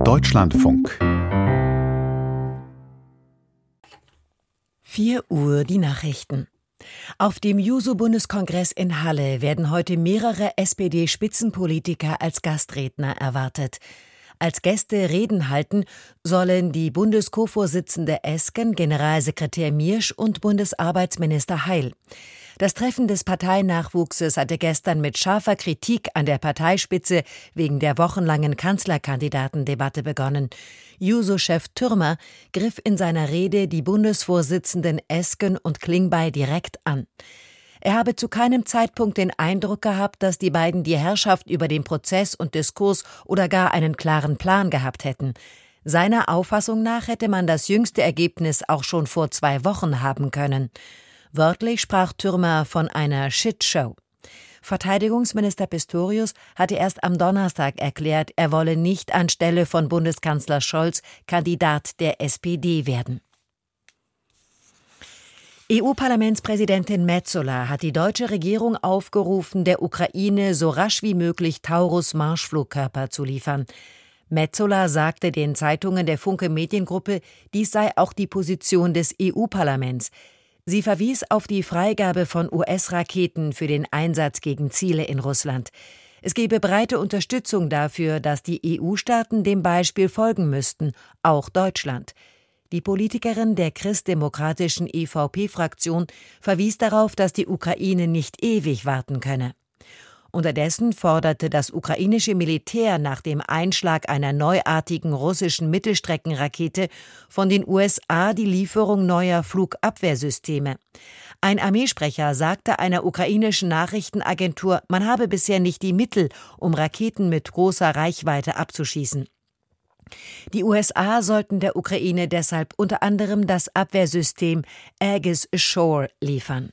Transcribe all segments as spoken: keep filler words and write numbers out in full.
Deutschlandfunk. vier Uhr die Nachrichten. Auf dem Juso-Bundeskongress in Halle werden heute mehrere S P D-Spitzenpolitiker als Gastredner erwartet. Als Gäste Reden halten sollen die Bundes-Co-Vorsitzende Esken, Generalsekretär Miersch und Bundesarbeitsminister Heil. Das Treffen des Parteinachwuchses hatte gestern mit scharfer Kritik an der Parteispitze wegen der wochenlangen Kanzlerkandidatendebatte begonnen. Juso-Chef Thürmer griff in seiner Rede die Bundesvorsitzenden Esken und Klingbeil direkt an. Er habe zu keinem Zeitpunkt den Eindruck gehabt, dass die beiden die Herrschaft über den Prozess und Diskurs oder gar einen klaren Plan gehabt hätten. Seiner Auffassung nach hätte man das jüngste Ergebnis auch schon vor zwei Wochen haben können. Wörtlich sprach Thürmer von einer Shitshow. Verteidigungsminister Pistorius hatte erst am Donnerstag erklärt, er wolle nicht anstelle von Bundeskanzler Scholz Kandidat der S P D werden. E U-Parlamentspräsidentin Metsola hat die deutsche Regierung aufgerufen, der Ukraine so rasch wie möglich Taurus-Marschflugkörper zu liefern. Metsola sagte den Zeitungen der Funke Mediengruppe, dies sei auch die Position des E U-Parlaments. Sie verwies auf die Freigabe von U S-Raketen für den Einsatz gegen Ziele in Russland. Es gebe breite Unterstützung dafür, dass die E U-Staaten dem Beispiel folgen müssten, auch Deutschland. Die Politikerin der christdemokratischen E V P-Fraktion verwies darauf, dass die Ukraine nicht ewig warten könne. Unterdessen forderte das ukrainische Militär nach dem Einschlag einer neuartigen russischen Mittelstreckenrakete von den U S A die Lieferung neuer Flugabwehrsysteme. Ein Armeesprecher sagte einer ukrainischen Nachrichtenagentur, man habe bisher nicht die Mittel, um Raketen mit großer Reichweite abzuschießen. Die U S A sollten der Ukraine deshalb unter anderem das Abwehrsystem Aegis Ashore liefern.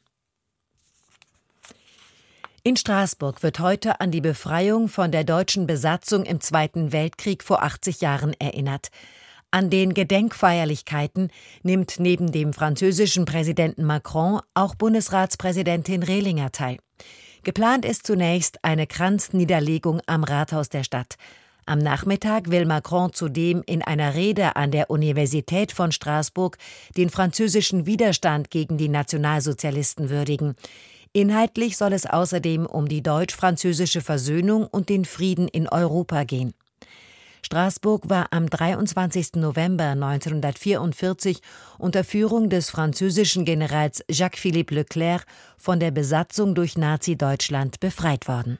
In Straßburg wird heute an die Befreiung von der deutschen Besatzung im Zweiten Weltkrieg vor achtzig Jahren erinnert. An den Gedenkfeierlichkeiten nimmt neben dem französischen Präsidenten Macron auch Bundesratspräsidentin Rehlinger teil. Geplant ist zunächst eine Kranzniederlegung am Rathaus der Stadt. Am Nachmittag will Macron zudem in einer Rede an der Universität von Straßburg den französischen Widerstand gegen die Nationalsozialisten würdigen. Inhaltlich soll es außerdem um die deutsch-französische Versöhnung und den Frieden in Europa gehen. Straßburg war am dreiundzwanzigsten November neunzehnhundertvierundvierzig unter Führung des französischen Generals Jacques-Philippe Leclerc von der Besatzung durch Nazi-Deutschland befreit worden.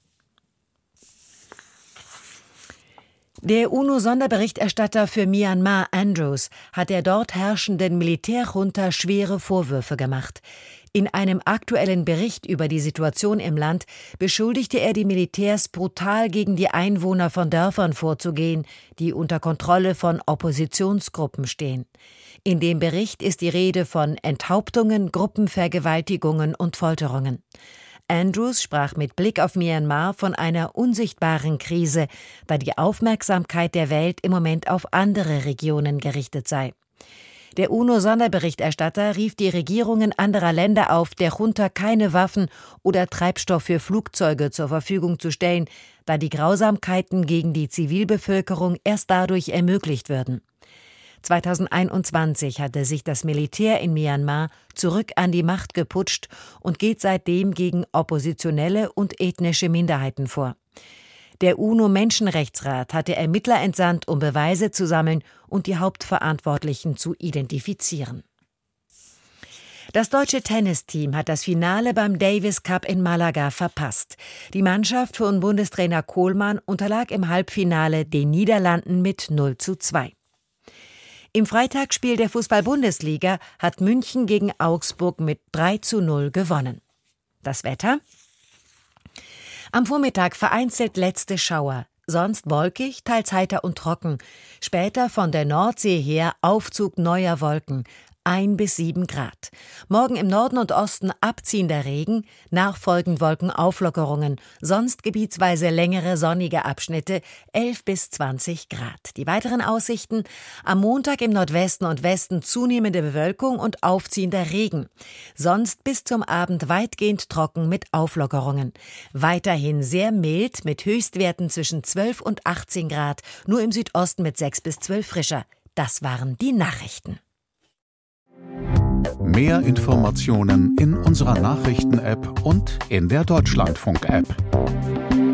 Der UNO-Sonderberichterstatter für Myanmar, Andrews, hat der dort herrschenden Militärjunta schwere Vorwürfe gemacht. In einem aktuellen Bericht über die Situation im Land beschuldigte er die Militärs, brutal gegen die Einwohner von Dörfern vorzugehen, die unter Kontrolle von Oppositionsgruppen stehen. In dem Bericht ist die Rede von Enthauptungen, Gruppenvergewaltigungen und Folterungen. Andrews sprach mit Blick auf Myanmar von einer unsichtbaren Krise, da die Aufmerksamkeit der Welt im Moment auf andere Regionen gerichtet sei. Der UNO-Sonderberichterstatter rief die Regierungen anderer Länder auf, der Junta keine Waffen oder Treibstoff für Flugzeuge zur Verfügung zu stellen, da die Grausamkeiten gegen die Zivilbevölkerung erst dadurch ermöglicht würden. zweitausendeinundzwanzig hatte sich das Militär in Myanmar zurück an die Macht geputscht und geht seitdem gegen oppositionelle und ethnische Minderheiten vor. Der UNO-Menschenrechtsrat hatte Ermittler entsandt, um Beweise zu sammeln und die Hauptverantwortlichen zu identifizieren. Das deutsche Tennisteam hat das Finale beim Davis Cup in Malaga verpasst. Die Mannschaft von Bundestrainer Kohlmann unterlag im Halbfinale den Niederlanden mit null zu zwei. Im Freitagsspiel der Fußball-Bundesliga hat München gegen Augsburg mit drei zu null gewonnen. Das Wetter? Am Vormittag vereinzelt letzte Schauer, sonst wolkig, teils heiter und trocken. Später von der Nordsee her Aufzug neuer Wolken. ein bis sieben Grad. Morgen im Norden und Osten abziehender Regen, nachfolgend Wolkenauflockerungen, sonst gebietsweise längere sonnige Abschnitte, elf bis zwanzig Grad. Die weiteren Aussichten: am Montag im Nordwesten und Westen zunehmende Bewölkung und aufziehender Regen. Sonst bis zum Abend weitgehend trocken mit Auflockerungen. Weiterhin sehr mild mit Höchstwerten zwischen zwölf und achtzehn Grad, nur im Südosten mit sechs bis zwölf frischer. Das waren die Nachrichten. Mehr Informationen in unserer Nachrichten-App und in der Deutschlandfunk-App.